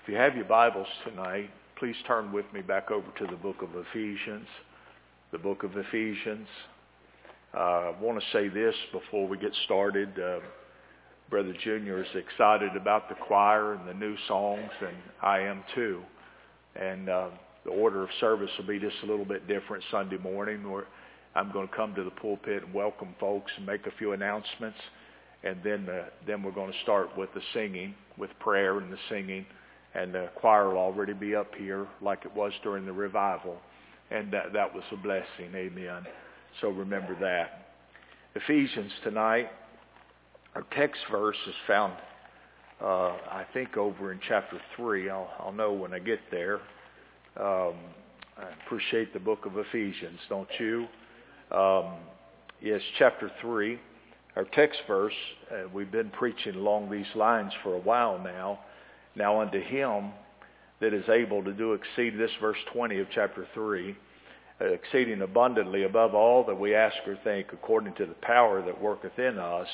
If you have your Bibles tonight, please turn with me back over to the book of Ephesians. The book of Ephesians. I want to say this before we get started. Brother Junior is excited about the choir and the new songs, and I am too. And the order of service will be just a little bit different Sunday morning, where I'm going to come to the pulpit and welcome folks and make a few announcements. And then we're going to start with the singing, with prayer and the singing. And the choir will already be up here like it was during the revival. And that was a blessing. Amen. So remember that. Ephesians tonight, our text verse is found, I think, over in chapter 3. I'll know when I get there. I appreciate the book of Ephesians, don't you? Yes, chapter 3. Our text verse, we've been preaching along these lines for a while now. Now unto him that is able to do exceed, this verse 20 of chapter 3, exceeding abundantly above all that we ask or think, according to the power that worketh in us,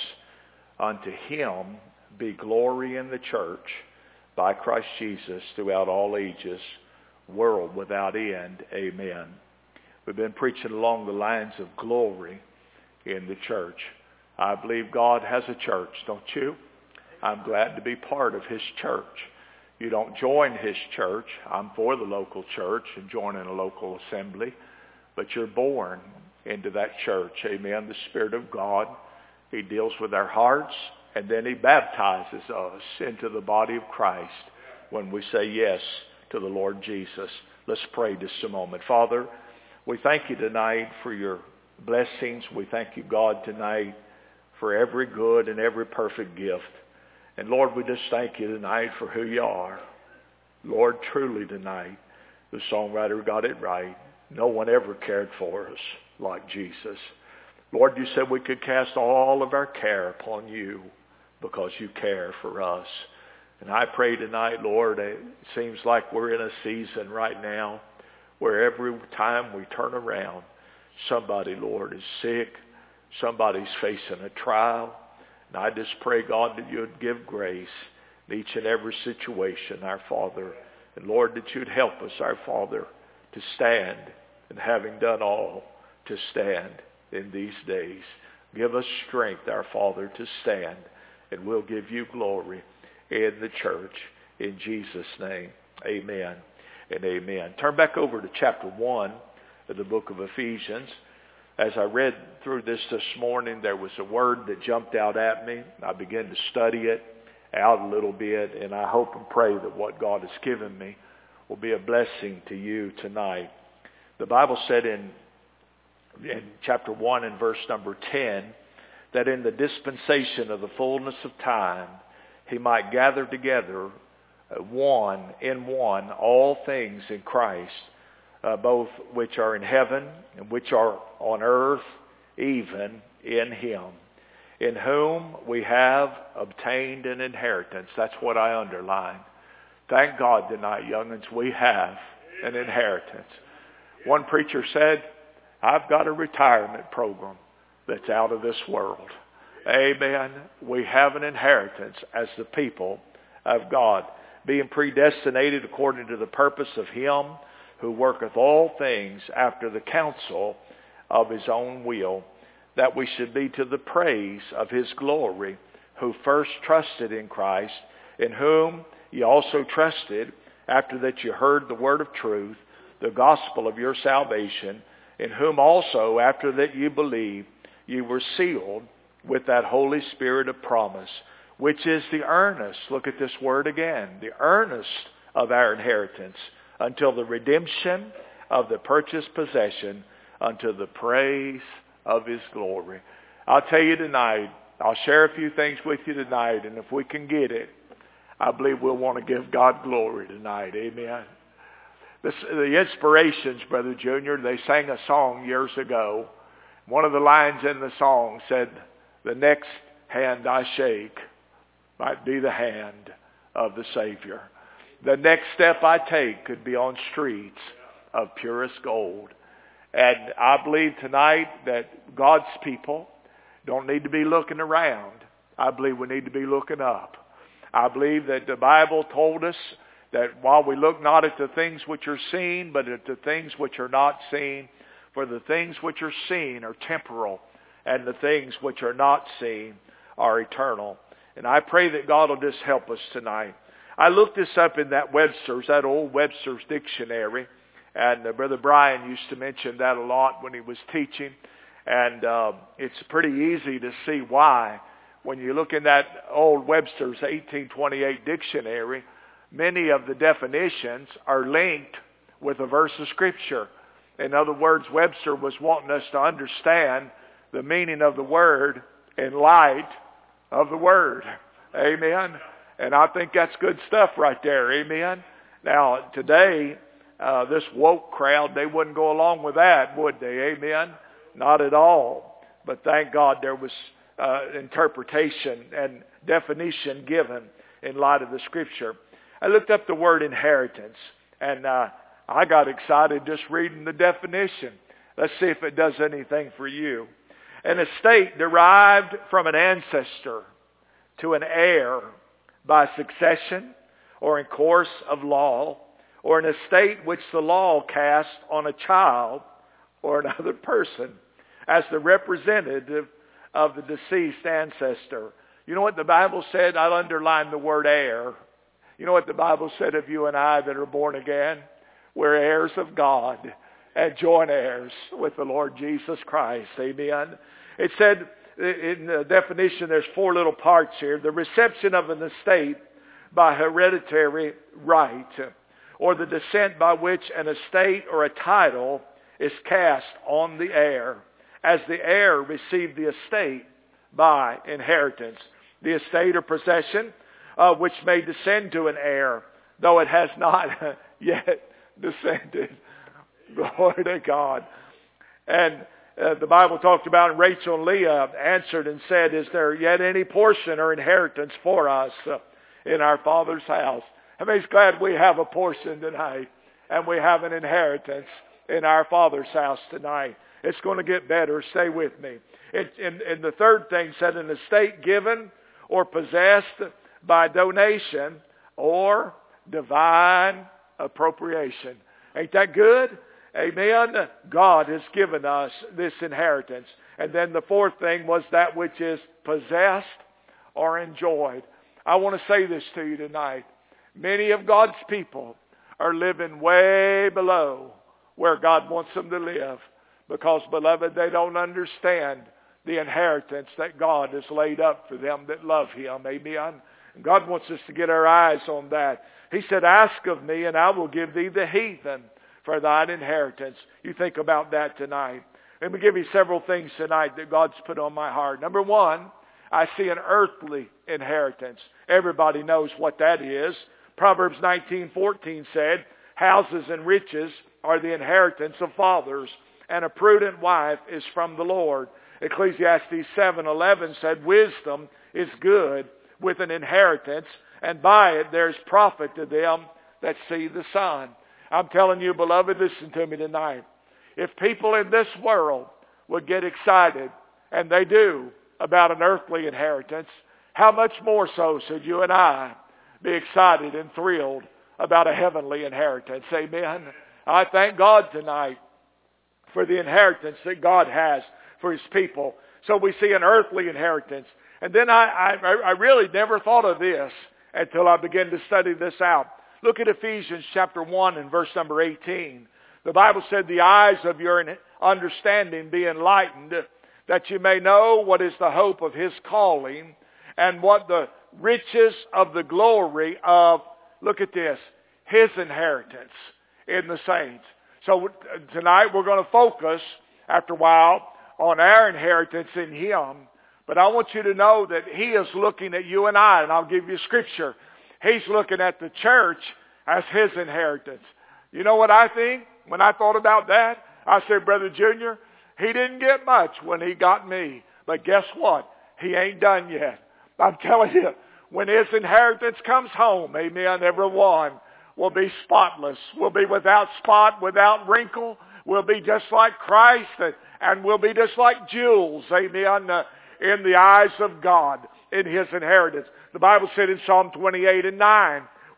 unto him be glory in the church by Christ Jesus throughout all ages, world without end. Amen. We've been preaching along the lines of glory in the church. I believe God has a church, don't you? I'm glad to be part of his church. You don't join his church. I'm for the local church and joining a local assembly. But you're born into that church. Amen. The Spirit of God, he deals with our hearts, and then he baptizes us into the body of Christ when we say yes to the Lord Jesus. Let's pray just a moment. Father, we thank you tonight for your blessings. We thank you, God, tonight for every good and every perfect gift. And Lord, we just thank you tonight for who you are. Lord, truly tonight, the songwriter got it right. No one ever cared for us like Jesus. Lord, you said we could cast all of our care upon you because you care for us. And I pray tonight, Lord, it seems like we're in a season right now where every time we turn around, somebody, Lord, is sick. Somebody's facing a trial. And I just pray, God, that you would give grace in each and every situation, our Father. And Lord, that you'd help us, our Father, to stand, and having done all, to stand in these days. Give us strength, our Father, to stand, and we'll give you glory in the church. In Jesus' name, amen and amen. Turn back over to chapter 1 of the book of Ephesians. As I read through this morning, there was a word that jumped out at me. I began to study it out a little bit, and I hope and pray that what God has given me will be a blessing to you tonight. The Bible said in chapter 1 and verse number 10, that in the dispensation of the fullness of time, he might gather together one in one all things in Christ, both which are in heaven and which are on earth, even in him, in whom we have obtained an inheritance. That's what I underline. Thank God tonight, young'uns, we have an inheritance. One preacher said, I've got a retirement program that's out of this world. Amen. We have an inheritance as the people of God, being predestinated according to the purpose of him who worketh all things after the counsel of his own will, that we should be to the praise of his glory, who first trusted in Christ, in whom ye also trusted, after that you heard the word of truth, the gospel of your salvation, in whom also, after that you believed, you were sealed with that Holy Spirit of promise, which is the earnest, look at this word again, the earnest of our inheritance, until the redemption of the purchased possession, unto the praise of his glory. I'll tell you tonight, I'll share a few things with you tonight, and if we can get it, I believe we'll want to give God glory tonight. Amen. The Inspirations, Brother Junior, they sang a song years ago. One of the lines in the song said, the next hand I shake might be the hand of the Savior. The next step I take could be on streets of purest gold. And I believe tonight that God's people don't need to be looking around. I believe we need to be looking up. I believe that the Bible told us that while we look not at the things which are seen, but at the things which are not seen, for the things which are seen are temporal, and the things which are not seen are eternal. And I pray that God will just help us tonight. I looked this up in that old Webster's dictionary, and Brother Brian used to mention that a lot when he was teaching. And it's pretty easy to see why. When you look in that old Webster's 1828 dictionary, many of the definitions are linked with a verse of Scripture. In other words, Webster was wanting us to understand the meaning of the word in light of the word. Amen. And I think that's good stuff right there. Amen. Now, today, this woke crowd, they wouldn't go along with that, would they? Amen. Not at all. But thank God there was interpretation and definition given in light of the Scripture. I looked up the word inheritance, and I got excited just reading the definition. Let's see if it does anything for you. An estate derived from an ancestor to an heir by succession or in course of law, or an estate which the law casts on a child or another person as the representative of the deceased ancestor. You know what the Bible said? I'll underline the word heir. You know what the Bible said of you and I that are born again? We're heirs of God and joint heirs with the Lord Jesus Christ. Amen. It said in the definition, there's 4 little parts here. The reception of an estate by hereditary right, or the descent by which an estate or a title is cast on the heir, as the heir received the estate by inheritance. The estate or possession which may descend to an heir, though it has not yet descended. Glory to God. And the Bible talked about, and Rachel and Leah answered and said, is there yet any portion or inheritance for us in our Father's house? I mean, he's glad we have a portion tonight, and we have an inheritance in our Father's house tonight. It's going to get better. Stay with me. And the third thing said, an estate given or possessed by donation or divine appropriation. Ain't that good? Amen. God has given us this inheritance. And then the fourth thing was that which is possessed or enjoyed. I want to say this to you tonight. Many of God's people are living way below where God wants them to live, because, beloved, they don't understand the inheritance that God has laid up for them that love Him. Amen. And God wants us to get our eyes on that. He said, ask of me and I will give thee the heathen for thine inheritance. You think about that tonight. Let me give you several things tonight that God's put on my heart. Number one, I see an earthly inheritance. Everybody knows what that is. Proverbs 19:14 said, houses and riches are the inheritance of fathers, and a prudent wife is from the Lord. Ecclesiastes 7:11 said, wisdom is good with an inheritance, and by it there's profit to them that see the sun. I'm telling you, beloved, listen to me tonight. If people in this world would get excited, and they do, about an earthly inheritance, how much more so should you and I be excited and thrilled about a heavenly inheritance? Amen. I thank God tonight for the inheritance that God has for His people. So we see an earthly inheritance. And then I really never thought of this until I began to study this out. Look at Ephesians chapter 1 and verse number 18. The Bible said, the eyes of your understanding be enlightened, that you may know what is the hope of His calling, and what the riches of the glory of, look at this, His inheritance in the saints. So tonight we're going to focus, after a while, on our inheritance in Him. But I want you to know that He is looking at you and I, and I'll give you scripture. He's looking at the church as His inheritance. You know what I think? When I thought about that, I said, Brother Junior, he didn't get much when he got me. But guess what? He ain't done yet. I'm telling you, when his inheritance comes home, amen, everyone will be spotless. We'll be without spot, without wrinkle. We'll be just like Christ, and we'll be just like jewels, amen, in the eyes of God, in His inheritance. The Bible said in Psalm 28:9,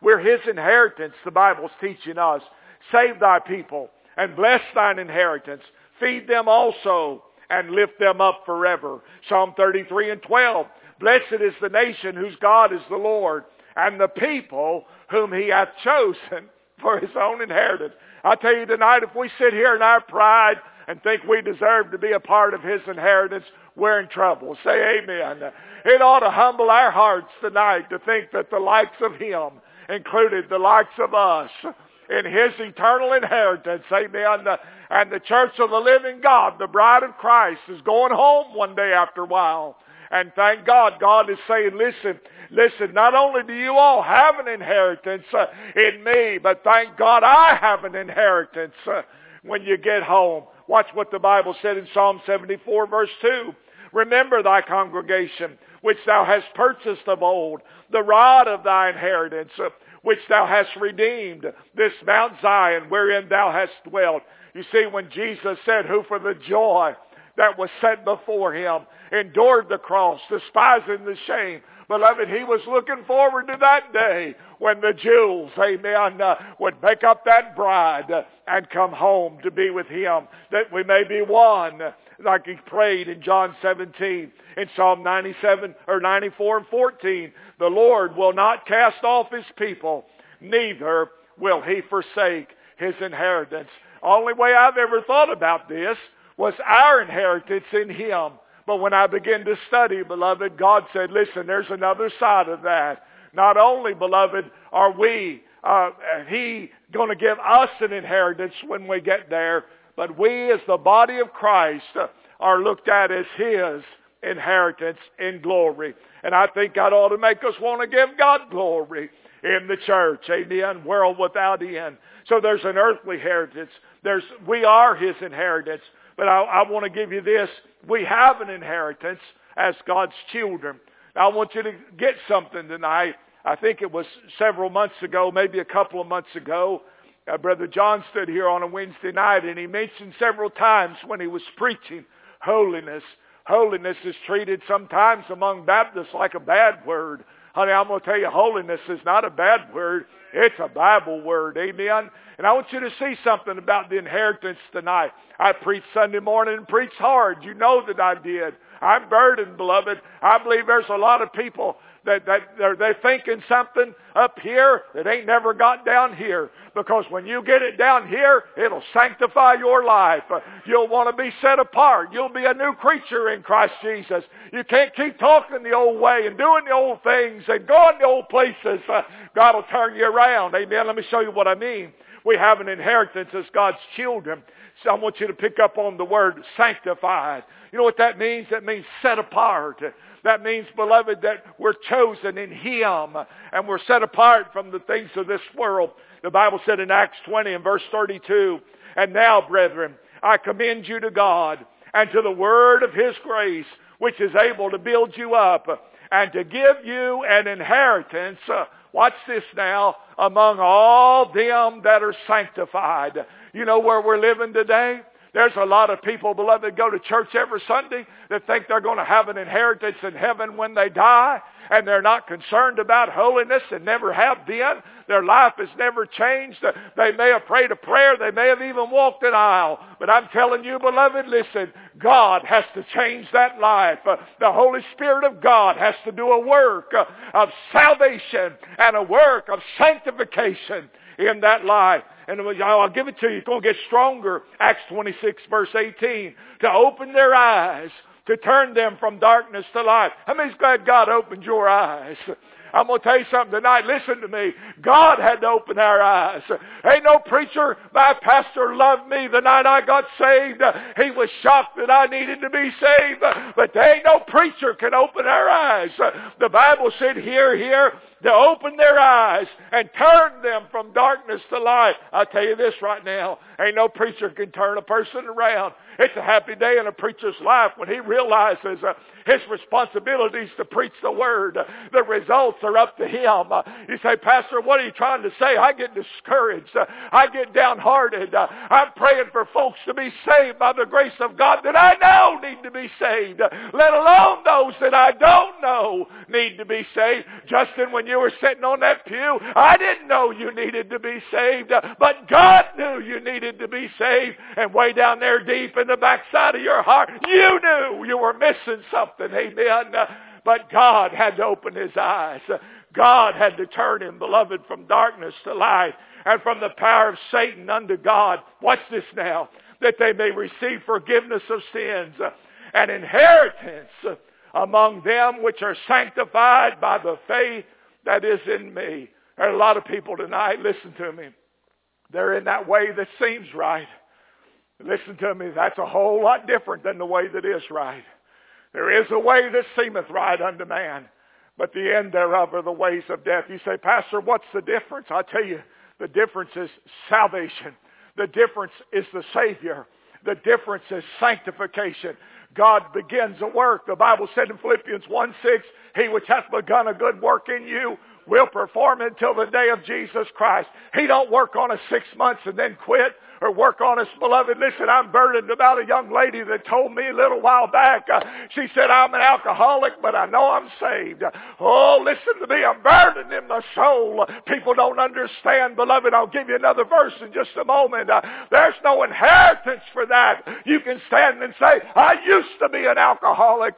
We're His inheritance, the Bible's teaching us. Save thy people and bless thine inheritance. Feed them also and lift them up forever. Psalm 33:12. Blessed is the nation whose God is the Lord, and the people whom He hath chosen for His own inheritance. I tell you tonight, if we sit here in our pride and think we deserve to be a part of His inheritance, we're in trouble. Say amen. It ought to humble our hearts tonight to think that the likes of Him included the likes of us in His eternal inheritance. Amen. And the church of the living God, the bride of Christ, is going home one day after a while. And thank God, God is saying, listen, not only do you all have an inheritance in me, but thank God I have an inheritance when you get home. Watch what the Bible said in Psalm 74, verse 2. Remember thy congregation, which thou hast purchased of old, the rod of thy inheritance, which thou hast redeemed, this Mount Zion, wherein thou hast dwelt. You see, when Jesus said, who for the joy that was set before Him endured the cross, despising the shame, beloved, He was looking forward to that day when the Jews, amen, would make up that bride and come home to be with Him, that we may be one, like He prayed in John 17, in Psalm 97 or 94 and 14. The Lord will not cast off His people, neither will He forsake His inheritance. Only way I've ever thought about this was our inheritance in Him. But when I began to study, beloved, God said, listen, there's another side of that. Not only, beloved, are He going to give us an inheritance when we get there, but we as the body of Christ are looked at as His inheritance in glory. And I think that ought to make us want to give God glory in the church. Amen. World without end. So there's an earthly inheritance. We are His inheritance. But I want to give you this. We have an inheritance as God's children. Now, I want you to get something tonight. I think it was several months ago, maybe a couple of months ago. Brother John stood here on a Wednesday night, and he mentioned several times when he was preaching holiness. Holiness is treated sometimes among Baptists like a bad word. Honey, I'm going to tell you, holiness is not a bad word. It's a Bible word. Amen? And I want you to see something about the inheritance tonight. I preached Sunday morning and preached hard. You know that I did. I'm burdened, beloved. I believe there's a lot of people that they're thinking something up here that ain't never got down here. Because when you get it down here, it'll sanctify your life. You'll want to be set apart. You'll be a new creature in Christ Jesus. You can't keep talking the old way and doing the old things and going the old places. God will turn you around. Amen. Let me show you what I mean. We have an inheritance as God's children. So I want you to pick up on the word sanctified. You know what that means? That means set apart. That means, beloved, that we're chosen in Him and we're set apart from the things of this world. The Bible said in Acts 20 and verse 32, and now, brethren, I commend you to God and to the word of His grace, which is able to build you up and to give you an inheritance. Watch this now, among all them that are sanctified. You know where we're living today? There's a lot of people, beloved, that go to church every Sunday that think they're going to have an inheritance in heaven when they die, and they're not concerned about holiness and never have been. Their life has never changed. They may have prayed a prayer. They may have even walked an aisle. But I'm telling you, beloved, listen, God has to change that life. The Holy Spirit of God has to do a work of salvation and a work of sanctification in that life. And I'll give it to you. It's going to get stronger. Acts 26, verse 18. To open their eyes, to turn them from darkness to light. How many's glad God opened your eyes? I'm going to tell you something tonight. Listen to me. God had to open our eyes. Ain't no preacher, my pastor loved me the night I got saved. He was shocked that I needed to be saved. But there ain't no preacher can open our eyes. The Bible said here, to open their eyes and turn them from darkness to light. I'll tell you this right now. Ain't no preacher can turn a person around. It's a happy day in a preacher's life when he realizes his responsibility is to preach the Word. The results are up to him. You say, Pastor, what are you trying to say? I get discouraged. I get downhearted. I'm praying for folks to be saved by the grace of God that I know need to be saved, let alone those that I don't know need to be saved. Justin, when you were sitting on that pew. I didn't know you needed to be saved, but God knew you needed to be saved. And way down there deep in the backside of your heart, you knew you were missing something. Amen. But God had to open his eyes. God had to turn him, beloved, from darkness to light and from the power of Satan unto God. Watch this now. That they may receive forgiveness of sins and inheritance among them which are sanctified by the faith that is in me. There are a lot of people tonight, listen to me, they're in that way that seems right. Listen to me, that's a whole lot different than the way that is right. There is a way that seemeth right unto man, but the end thereof are the ways of death. You say, Pastor, what's the difference? I'll tell you, the difference is salvation. The difference is the Savior. The difference is sanctification. God begins a work. The Bible said in Philippians 1:6, he which hath begun a good work in you will perform it until the day of Jesus Christ. He don't work on us 6 months and then quit, or work on us, beloved. Listen, I'm burdened about a young lady that told me a little while back. She said, I'm an alcoholic, but I know I'm saved. Oh, listen to me. I'm burdened in my soul. People don't understand, beloved. I'll give you another verse in just a moment. There's no inheritance for that. You can stand and say, I used to be an alcoholic,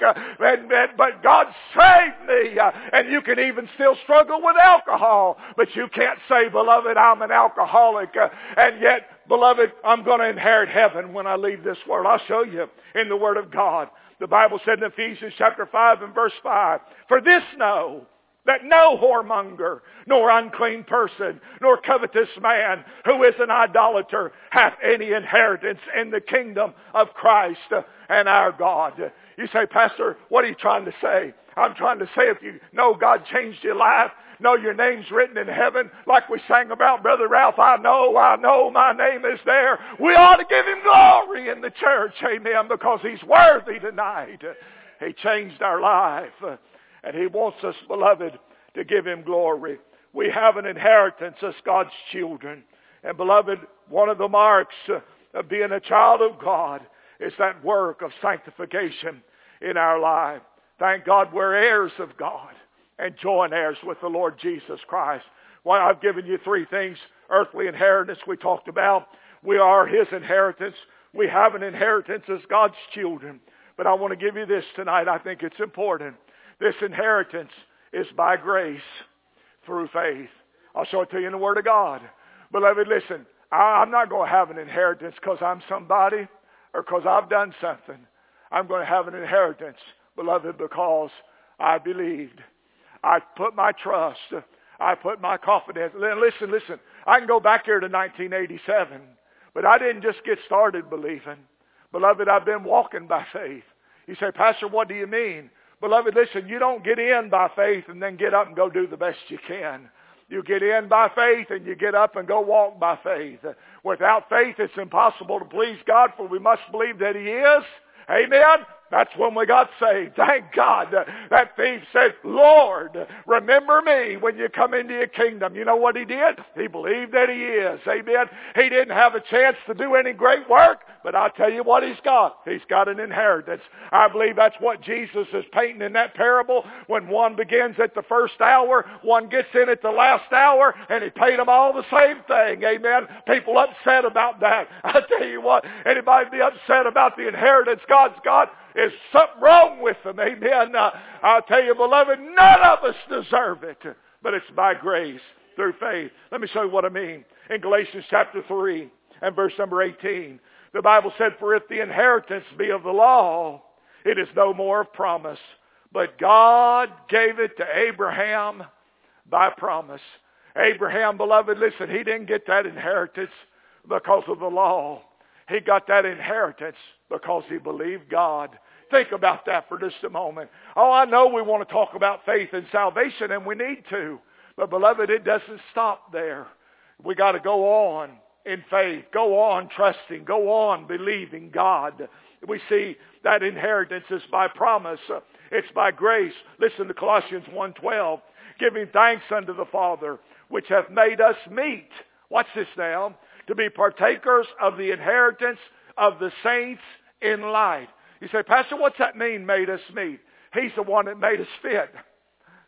but God saved me. And you can even still struggle with alcohol, but you can't say, beloved, I'm an alcoholic, and yet, beloved, I'm going to inherit heaven when I leave this world. I'll show you in the Word of God. The Bible said in Ephesians chapter 5 and verse 5, for this know, that no whoremonger, nor unclean person, nor covetous man, who is an idolater, hath any inheritance in the kingdom of Christ and our God. You say, Pastor, what are you trying to say? I'm trying to say if you know God changed your life, know your name's written in heaven, like we sang about, Brother Ralph, I know my name is there. We ought to give him glory in the church, amen, because he's worthy tonight. He changed our life, and he wants us, beloved, to give him glory. We have an inheritance as God's children. And beloved, one of the marks of being a child of God is that work of sanctification in our life. Thank God we're heirs of God and joint heirs with the Lord Jesus Christ. Well, I've given you three things. Earthly inheritance we talked about. We are his inheritance. We have an inheritance as God's children. But I want to give you this tonight. I think it's important. This inheritance is by grace through faith. I'll show it to you in the Word of God. Beloved, listen, I'm not going to have an inheritance because I'm somebody or because I've done something. I'm going to have an inheritance, beloved, because I believed. I put my trust. I put my confidence. Listen. I can go back here to 1987, but I didn't just get started believing. Beloved, I've been walking by faith. You say, Pastor, what do you mean? Beloved, listen, you don't get in by faith and then get up and go do the best you can. You get in by faith and you get up and go walk by faith. Without faith, it's impossible to please God, for we must believe that he is. Amen? That's when we got saved. Thank God. That thief said, Lord, remember me when you come into your kingdom. You know what he did? He believed that he is. Amen. He didn't have a chance to do any great work, but I'll tell you what he's got. He's got an inheritance. I believe that's what Jesus is painting in that parable. When one begins at the first hour, one gets in at the last hour, and he paid them all the same thing. Amen. People upset about that. I'll tell you what, anybody be upset about the inheritance God's got? Is something wrong with them, amen. I'll tell you, beloved, none of us deserve it, but it's by grace through faith. Let me show you what I mean. In Galatians chapter 3 and verse number 18, the Bible said, for if the inheritance be of the law, it is no more of promise, but God gave it to Abraham by promise. Abraham, beloved, listen, he didn't get that inheritance because of the law. He got that inheritance because he believed God. Think about that for just a moment. Oh, I know we want to talk about faith and salvation, and we need to. But, beloved, it doesn't stop there. We got to go on in faith. Go on trusting. Go on believing God. We see that inheritance is by promise. It's by grace. Listen to Colossians 1:12. Giving thanks unto the Father, which hath made us meet. Watch this now. To be partakers of the inheritance of the saints in light. You say, Pastor, what's that mean, made us meet? He's the one that made us fit.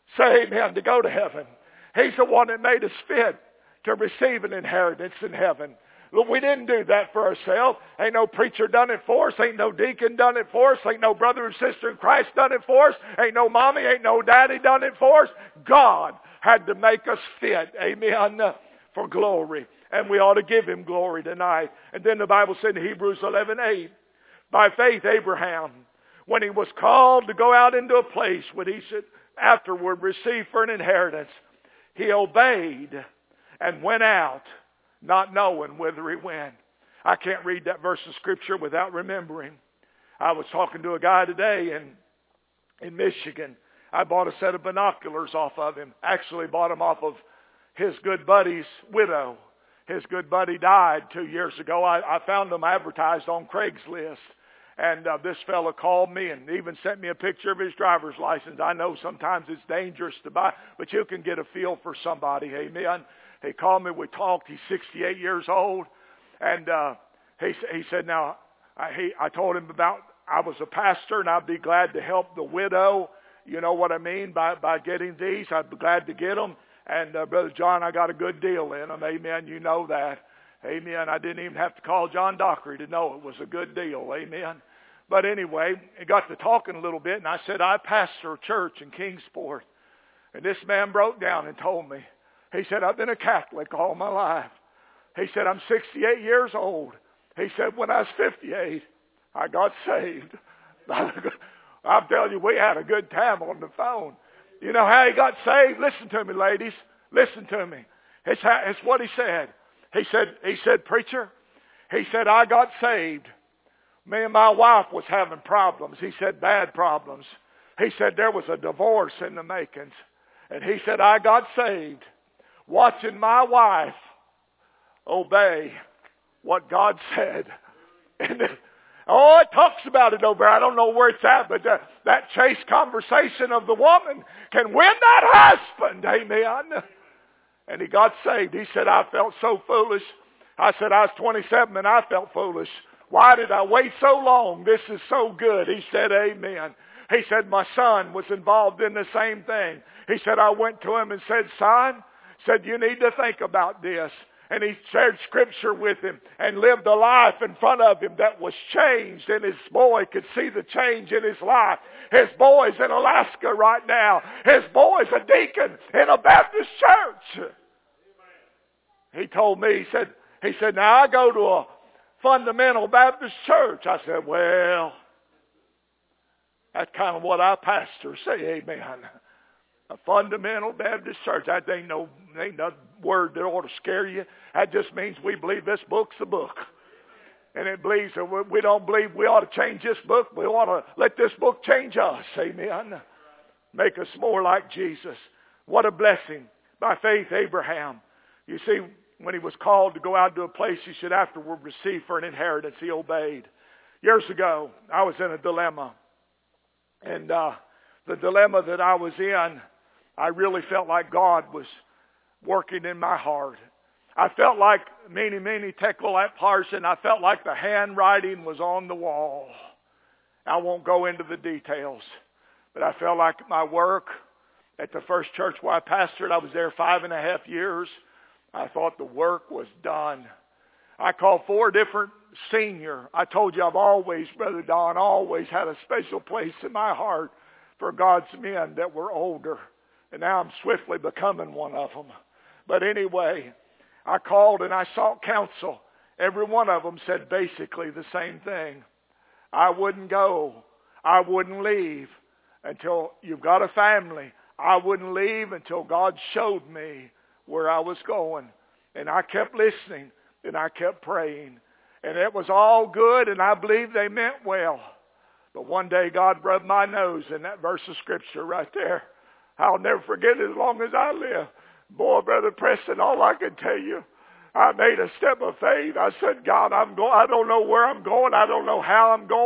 Say amen, to go to heaven. He's the one that made us fit to receive an inheritance in heaven. Look, we didn't do that for ourselves. Ain't no preacher done it for us. Ain't no deacon done it for us. Ain't no brother or sister in Christ done it for us. Ain't no mommy, ain't no daddy done it for us. God had to make us fit, amen, for glory. And we ought to give him glory tonight. And then the Bible said in Hebrews 11:8, by faith Abraham, when he was called to go out into a place what he should afterward receive for an inheritance, he obeyed and went out, not knowing whither he went. I can't read that verse of Scripture without remembering. I was talking to a guy today in Michigan. I bought a set of binoculars off of him. Actually bought them off of his good buddy's widow. His good buddy died 2 years ago. I found them advertised on Craigslist. And this fella called me and even sent me a picture of his driver's license. I know sometimes it's dangerous to buy, but you can get a feel for somebody. Amen. He called me. We talked. He's 68 years old. And he said, now, I told him about, I was a pastor and I'd be glad to help the widow. You know what I mean by getting these. I'd be glad to get them. And Brother John, I got a good deal in them. Amen. You know that. Amen. I didn't even have to call John Dockery to know it was a good deal. Amen. But anyway, it got to talking a little bit, and I said, I pastor a church in Kingsport. And this man broke down and told me. He said, I've been a Catholic all my life. He said, I'm 68 years old. He said, when I was 58, I got saved. I'm telling you, we had a good time on the phone. You know how he got saved? Listen to me, ladies. Listen to me. It's what he said. He said, preacher, he said, I got saved. Me and my wife was having problems. He said, bad problems. He said, there was a divorce in the makings. And he said, I got saved watching my wife obey what God said. And it talks about it over there. I don't know where it's at, but that chaste conversation of the woman can win that husband. Amen. And he got saved. He said, I felt so foolish. I said, I was 27 and I felt foolish. Why did I wait so long? This is so good. He said, amen. He said, my son was involved in the same thing. He said, I went to him and said, son, you need to think about this. And he shared Scripture with him and lived a life in front of him that was changed. And his boy could see the change in his life. His boy's in Alaska right now. His boy's a deacon in a Baptist church. He told me, he said, now I go to a fundamental Baptist church. I said, well, that's kind of what our pastors say, amen. A fundamental Baptist church. That ain't no word that ought to scare you. That just means we believe this book's the book. And it believes that we don't believe we ought to change this book. We ought to let this book change us. Amen. Make us more like Jesus. What a blessing. By faith, Abraham. You see, when he was called to go out to a place he should afterward receive for an inheritance, he obeyed. Years ago, I was in a dilemma. And the dilemma that I was in, I really felt like God was working in my heart. I felt like, mene, tekel, upharsin, I felt like the handwriting was on the wall. I won't go into the details, but I felt like my work at the first church where I pastored, I was there 5.5 years. I thought the work was done. I called 4 different senior. I told you I've always, Brother Don, always had a special place in my heart for God's men that were older. And now I'm swiftly becoming one of them. But anyway, I called and I sought counsel. Every one of them said basically the same thing. I wouldn't go. I wouldn't leave until you've got a family. I wouldn't leave until God showed me where I was going. And I kept listening and I kept praying. And it was all good and I believe they meant well. But one day God rubbed my nose in that verse of Scripture right there. I'll never forget it as long as I live. Boy, Brother Preston, all I can tell you, I made a step of faith. I said, God, I don't know where I'm going. I don't know how I'm going.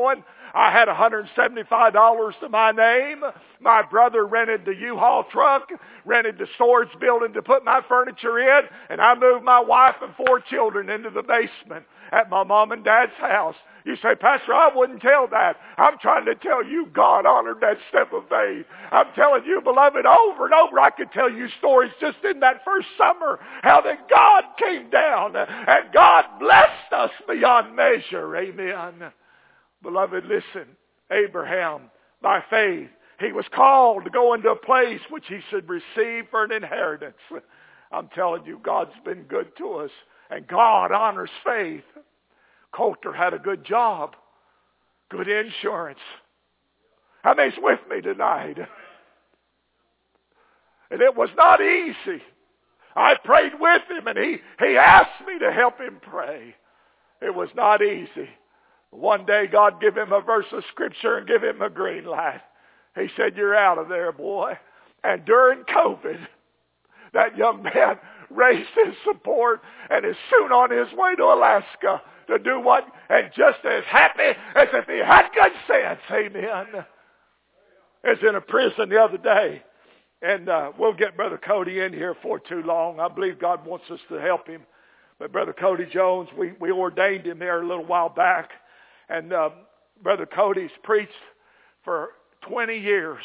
I had $175 to my name. My brother rented the U-Haul truck, rented the storage building to put my furniture in, and I moved my wife and 4 children into the basement at my mom and dad's house. You say, Pastor, I wouldn't tell that. I'm trying to tell you God honored that step of faith. I'm telling you, beloved, over and over, I could tell you stories just in that first summer, how that God came down and God blessed us beyond measure. Amen. Beloved, listen, Abraham, by faith, he was called to go into a place which he should receive for an inheritance. I'm telling you, God's been good to us, and God honors faith. Coulter had a good job, good insurance. How many's with me tonight? And it was not easy. I prayed with him, and he asked me to help him pray. It was not easy. One day God gave him a verse of Scripture and gave him a green light. He said, you're out of there, boy. And during COVID, that young man raised his support and is soon on his way to Alaska to do what, and just as happy as if he had good sense. Amen. I was in a prison the other day, and we'll get Brother Cody in here for too long. I believe God wants us to help him. But Brother Cody Jones, we ordained him there a little while back, and Brother Cody's preached for 20 years.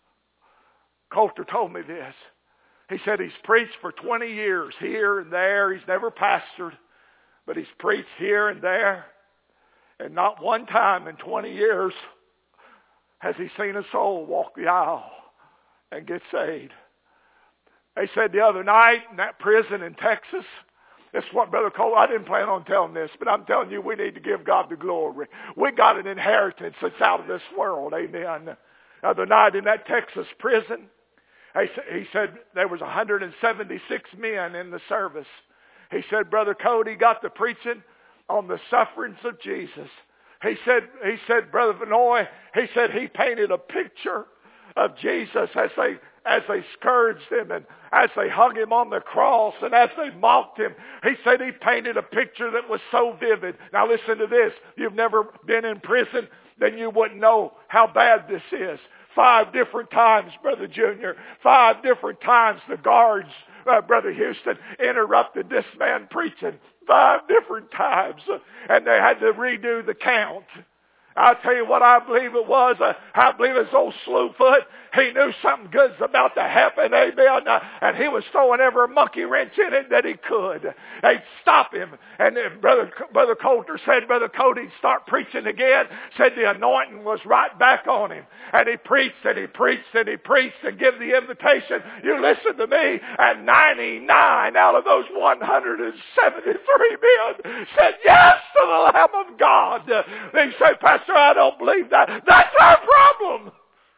Coulter told me this. He said he's preached for 20 years here and there. He's never pastored, but he's preached here and there. And not one time in 20 years has he seen a soul walk the aisle and get saved. They said the other night in that prison in Texas, this is what Brother Cole, I didn't plan on telling this, but I'm telling you, we need to give God the glory. We got an inheritance that's out of this world. Amen. The other night in that Texas prison, he said there was 176 men in the service. He said Brother Cody got to preaching on the sufferings of Jesus. He said Brother Vinoy, he said he painted a picture of Jesus as they scourged him and as they hung him on the cross and as they mocked him. He said he painted a picture that was so vivid. Now listen to this. You've never been in prison, then you wouldn't know how bad this is. 5 different times, Brother Junior, 5 different times the guards, Brother Houston, interrupted this man preaching. 5 different times. And they had to redo the count. I'll tell you what I believe it was. I believe it's old Slewfoot. He knew something good's about to happen, amen. And he was throwing every monkey wrench in it that he could. They'd stop him. And then Brother Coulter said Brother Cody'd start preaching again. Said the anointing was right back on him. And he preached and he preached and he preached and gave the invitation. You listen to me. And 99 out of those 173 men said yes to the Lamb of God. They say, Pastor, I don't believe that. That's our problem.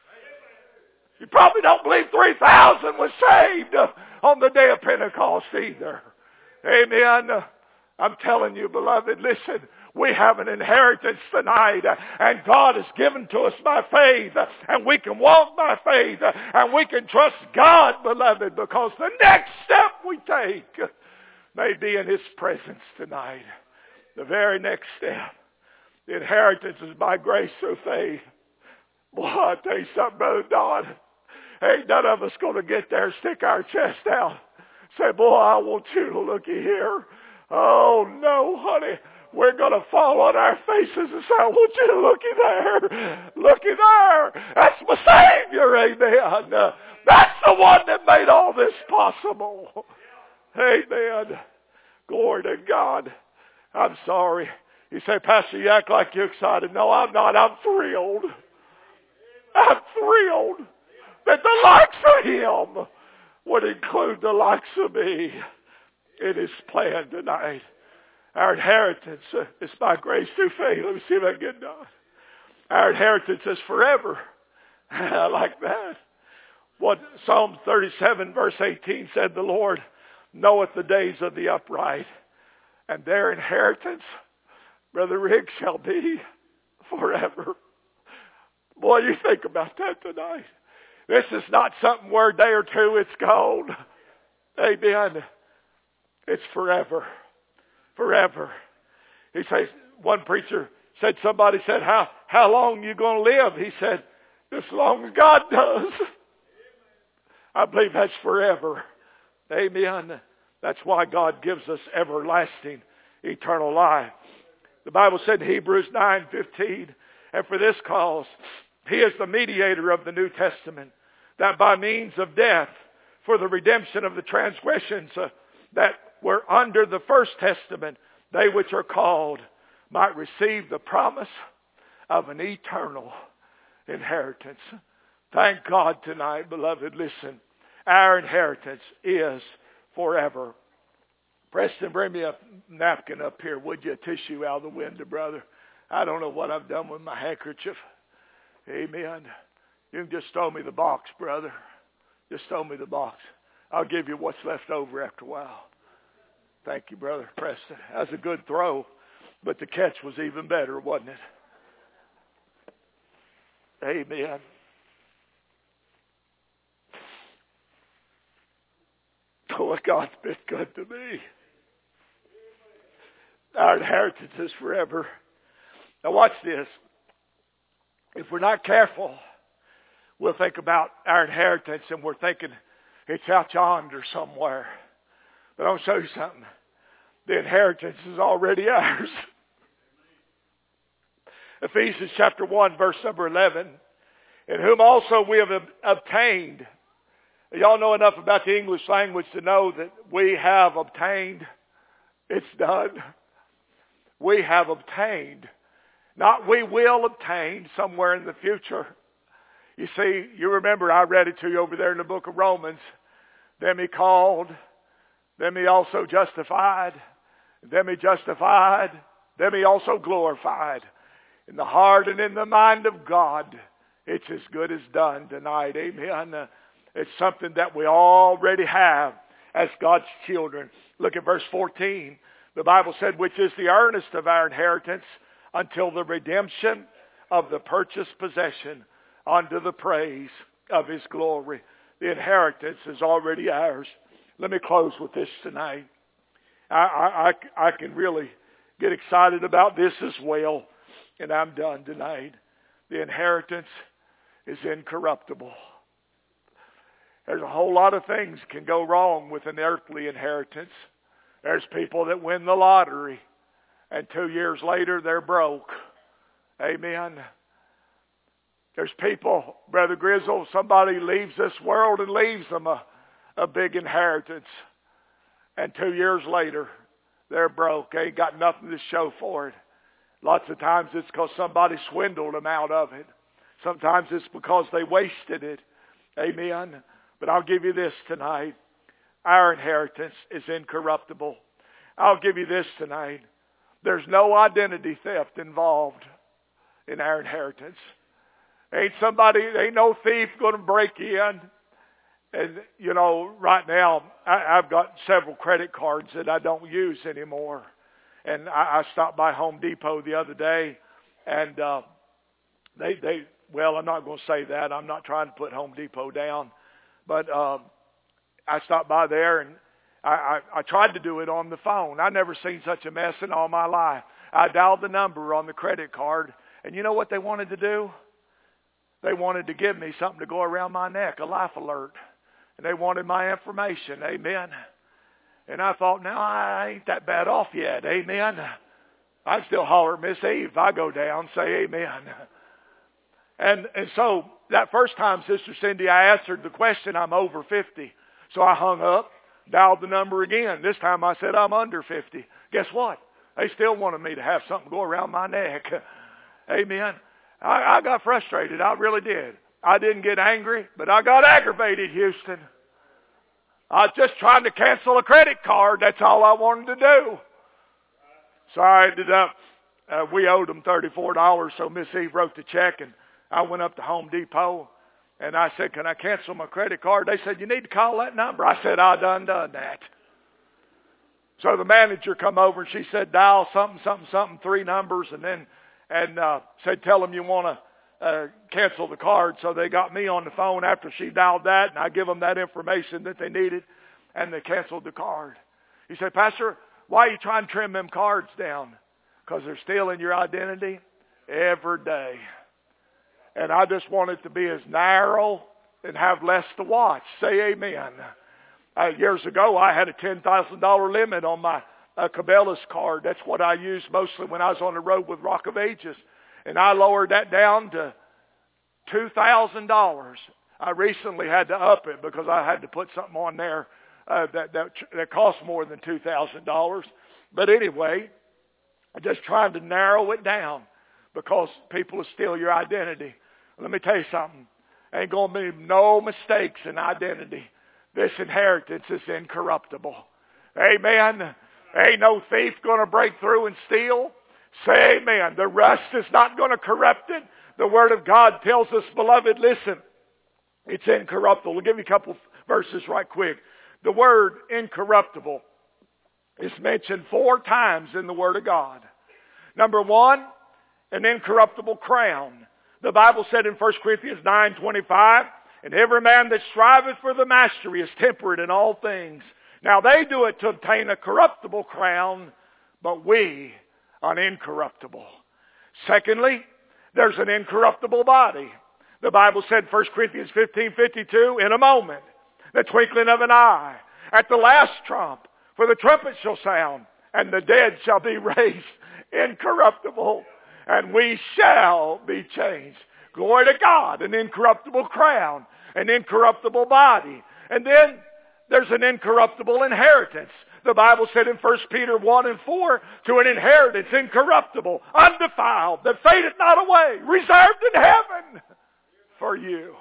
You probably don't believe 3,000 was saved on the day of Pentecost either. Amen. I'm telling you, beloved, listen, we have an inheritance tonight, and God has given to us by faith, and we can walk by faith, and we can trust God, beloved, because the next step we take may be in His presence tonight. The very next step. The inheritance is by grace through faith. Boy, I tell you something, Brother Don. Ain't none of us going to get there and stick our chest out. Say, boy, I want you to looky here. Oh, no, honey. We're going to fall on our faces and say, I want you to looky there. Looky there. That's my Savior, amen. That's the one that made all this possible. Amen. Glory to God. I'm sorry. You say, Pastor, you act like you're excited. No, I'm not. I'm thrilled. I'm thrilled that the likes of Him would include the likes of me in His plan tonight. Our inheritance is by grace through faith. Let me see if I can get done. Our inheritance is forever. I like that. What Psalm 37 verse 18 said, the Lord knoweth the days of the upright, and their inheritance, Brother Rick, shall be forever. Boy, you think about that tonight. This is not something where a day or two it's gone. Amen. It's forever. Forever. He says, one preacher Somebody said, how long you going to live? He said, as long as God does. I believe that's forever. Amen. That's why God gives us everlasting, eternal life. The Bible said in Hebrews 9:15, and for this cause, He is the mediator of the New Testament, that by means of death, for the redemption of the transgressions that were under the first testament, they which are called might receive the promise of an eternal inheritance. Thank God tonight, beloved. Listen, our inheritance is forever. Preston, bring me a napkin up here, would you? A tissue out of the window, brother. I don't know what I've done with my handkerchief. Amen. You can just throw me the box, brother. Just throw me the box. I'll give you what's left over after a while. Thank you, Brother Preston. That was a good throw, but the catch was even better, wasn't it? Amen. Oh, God's been good to me. Our inheritance is forever. Now watch this. If we're not careful, we'll think about our inheritance and we're thinking it's out yonder somewhere. But I'll show you something. The inheritance is already ours. Ephesians chapter 1, verse number 11. In whom also we have obtained. Y'all know enough about the English language to know that we have obtained. It's done. We have obtained. Not we will obtain somewhere in the future. You see, you remember I read it to you over there in the book of Romans. Them He called. Them He also justified. Them He justified. Them He also glorified. In the heart and in the mind of God, it's as good as done tonight. Amen. It's something that we already have as God's children. Look at verse 14. The Bible said, which is the earnest of our inheritance until the redemption of the purchased possession unto the praise of His glory. The inheritance is already ours. Let me close with this tonight. I can really get excited about this as well. And I'm done tonight. The inheritance is incorruptible. There's a whole lot of things can go wrong with an earthly inheritance. There's people that win the lottery and 2 years later they're broke. Amen. There's people, Brother Grizzle, somebody leaves this world and leaves them a big inheritance. And 2 years later they're broke. They ain't got nothing to show for it. Lots of times it's because somebody swindled them out of it. Sometimes it's because they wasted it. Amen. But I'll give you this tonight. Our inheritance is incorruptible. I'll give you this tonight. There's no identity theft involved in our inheritance. Ain't no thief going to break in. And, you know, right now, I've got several credit cards that I don't use anymore. And I stopped by Home Depot the other day, and well, I'm not going to say that. I'm not trying to put Home Depot down. But I stopped by there, and I tried to do it on the phone. I never seen such a mess in all my life. I dialed the number on the credit card, and you know what they wanted to do? They wanted to give me something to go around my neck, a life alert. And they wanted my information. Amen. And I thought, now I ain't that bad off yet. Amen. I still holler at Miss Eve if I go down, say amen. And so that first time, Sister Cindy, I answered the question, I'm over 50. So I hung up, dialed the number again. This time I said I'm under 50. Guess what? They still wanted me to have something go around my neck. Amen. I got frustrated. I really did. I didn't get angry, but I got aggravated, Houston. I was just trying to cancel a credit card. That's all I wanted to do. So I ended up, we owed them $34, so Miss Eve wrote the check, and I went up to Home Depot, and I said, can I cancel my credit card? They said, you need to call that number. I said, I done that. So the manager come over, and she said, dial something, 3 numbers, and said, tell them you want to cancel the card. So they got me on the phone after she dialed that, and I give them that information that they needed, and they canceled the card. He said, Pastor, why are you trying to trim them cards down? because they're stealing your identity every day. And I just want it to be as narrow and have less to watch. Say amen. Years ago, I had a $10,000 limit on my Cabela's card. That's what I used mostly when I was on the road with Rock of Ages. And I lowered that down to $2,000. I recently had to up it because I had to put something on there that cost more than $2,000. But anyway, I'm just trying to narrow it down because people will steal your identity. Let me tell you something. Ain't going to be no mistakes in identity. This inheritance is incorruptible. Amen. Ain't no thief going to break through and steal. Say amen. The rust is not going to corrupt it. The Word of God tells us, beloved, listen, it's incorruptible. We'll give you a couple verses right quick. The word incorruptible is mentioned 4 times in the Word of God. Number 1, an incorruptible crown. The Bible said in 1 Corinthians 9:25, and every man that striveth for the mastery is temperate in all things. Now they do it to obtain a corruptible crown, but we an incorruptible. Secondly, there's an incorruptible body. The Bible said, 1 Corinthians 15:52, in a moment, the twinkling of an eye, at the last trump, for the trumpet shall sound, and the dead shall be raised incorruptible, and we shall be changed. Glory to God, an incorruptible crown, an incorruptible body. And then there's an incorruptible inheritance. The Bible said in 1 Peter 1:4, to an inheritance incorruptible, undefiled, that fadeth not away, reserved in heaven for you.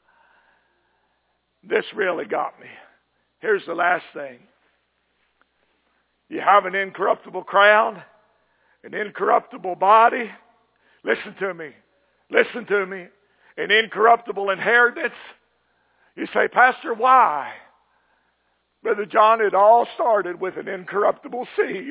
This really got me. Here's the last thing. You have an incorruptible crown, an incorruptible body. Listen to me. Listen to me. An incorruptible inheritance. You say, Pastor, why? Brother John, it all started with an incorruptible seed.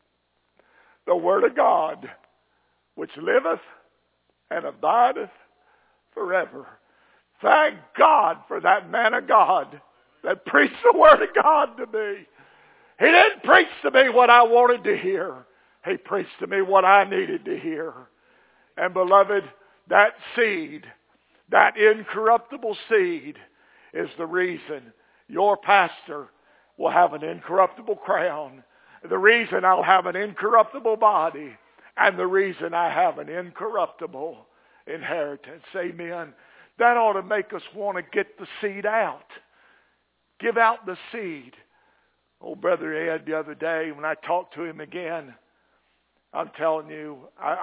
The Word of God, which liveth and abideth forever. Thank God for that man of God that preached the Word of God to me. He didn't preach to me what I wanted to hear. He preached to me what I needed to hear. And beloved, that seed, that incorruptible seed, is the reason your pastor will have an incorruptible crown, the reason I'll have an incorruptible body, and the reason I have an incorruptible inheritance. Amen. That ought to make us want to get the seed out. Give out the seed. Oh, Brother Ed, the other day when I talked to him again, I'm telling you,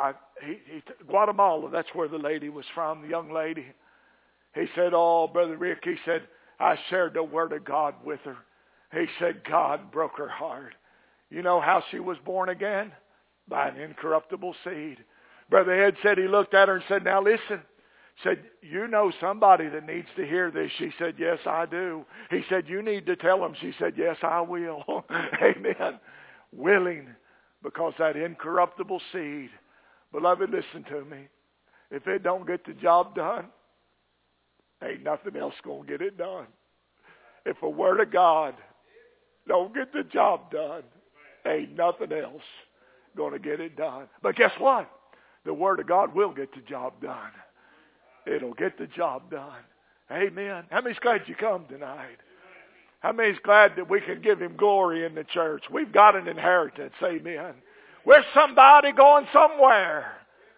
Guatemala, that's where the lady was from, the young lady. He said, oh, Brother Rick, he said, I shared the Word of God with her. He said, God broke her heart. You know how she was born again? By an incorruptible seed. Brother Ed said he looked at her and said, now listen. Said, you know somebody that needs to hear this. She said, yes, I do. He said, you need to tell them. She said, yes, I will. Amen. Willing, because that incorruptible seed. Beloved, listen to me. If it don't get the job done, ain't nothing else going to get it done. If the Word of God don't get the job done, ain't nothing else going to get it done. But guess what? The Word of God will get the job done. It'll get the job done. Amen. How many's glad you come tonight? How many's glad that we can give Him glory in the church? We've got an inheritance. Amen. We're somebody going somewhere.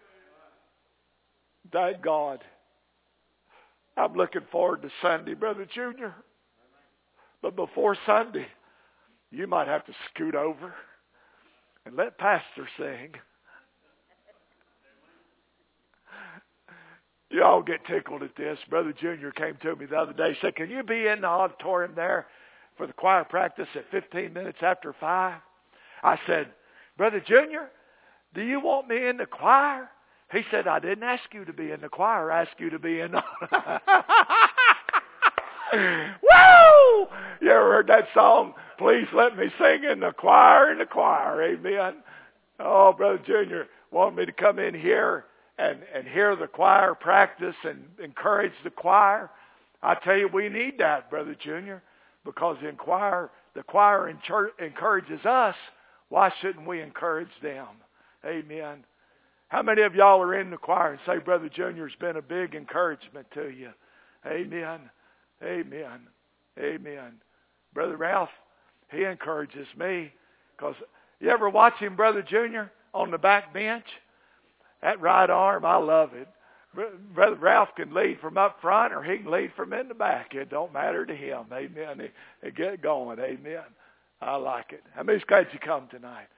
Thank God. I'm looking forward to Sunday, Brother Junior. But before Sunday, you might have to scoot over and let Pastor sing. You all get tickled at this. Brother Junior came to me the other day, said, can you be in the auditorium there for the choir practice at 15 minutes after 5? I said, Brother Junior, do you want me in the choir? He said, I didn't ask you to be in the choir. I asked you to be in the... Woo! You ever heard that song? Please let me sing in the choir, Amen. Oh, Brother Junior wanted me to come in here and hear the choir practice and encourage the choir. I tell you, we need that, Brother Junior, because the choir encourages us. Why shouldn't we encourage them? Amen. How many of y'all are in the choir and say, Brother Junior's been a big encouragement to you? Amen. Amen. Amen. Brother Ralph, he encourages me. Because you ever watch him, Brother Junior, on the back bench? That right arm, I love it. Brother Ralph can lead from up front or he can lead from in the back. It don't matter to him. Amen. He get going. Amen. I like it. How many's glad you come tonight?